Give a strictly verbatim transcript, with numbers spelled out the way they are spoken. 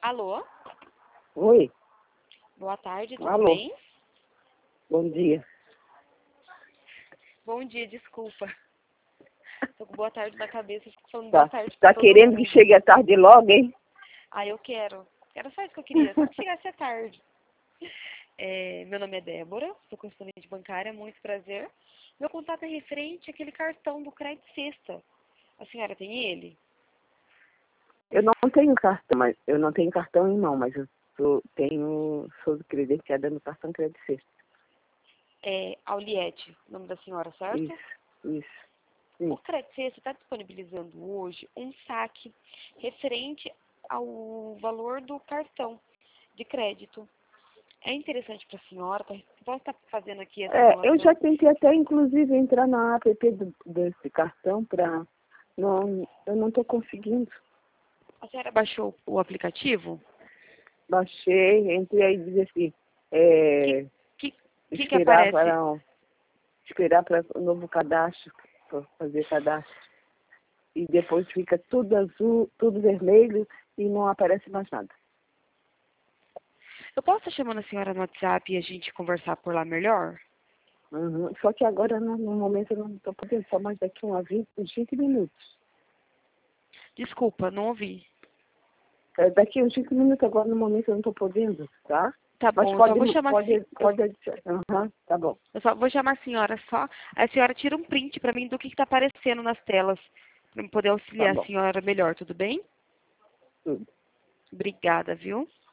Alô? Oi, Boa tarde, tudo alô, bem? bom dia. Bom dia, desculpa. Tô com boa tarde na cabeça, fico falando boa Tá, tarde pra tá todo querendo que mundo. chegue a tarde logo, hein? Ah, eu quero. Era só isso que eu queria, só que chegasse à tarde. É, meu nome é Débora, sou correspondente bancária, muito prazer. Meu contato é referente àquele cartão do Crédito Sexta. A senhora tem ele? Eu não tenho cartão, mas eu não tenho cartão em mão, mas eu sou, tenho, sou credenciada no cartão Crédito Sexta. É Auliette, o nome da senhora, certo? Isso, isso. O Sim. Crédito Sexta está disponibilizando hoje um saque referente ao valor do cartão de crédito. É interessante para a senhora, tá? Posso estar fazendo aqui a É, eu já simulação? tentei até, inclusive, entrar na app do, desse cartão para... Não, eu não estou conseguindo. A senhora baixou o aplicativo? Baixei, entrei aí e diz assim, O que, é, que, que, que esperar aparece? para esperar para o novo cadastro, para fazer cadastro. E depois fica tudo azul, tudo vermelho e não aparece mais nada. Eu posso estar chamando a senhora no WhatsApp e a gente conversar por lá melhor? Uhum. Só que agora, no, no momento, eu não estou podendo, só mais daqui a vinte, uns vinte minutos. Desculpa, não ouvi. É, daqui a uns cinco minutos, agora no momento eu não estou podendo, tá? Tá Mas bom, eu só pode, vou chamar a pode, se- eu, pode adicionar. Uhum, tá bom. eu só vou chamar a senhora só. Aí a senhora tira um print para mim do que está aparecendo nas telas, para eu poder Tá auxiliar a bom. senhora melhor, tudo bem? Tudo. Obrigada, viu?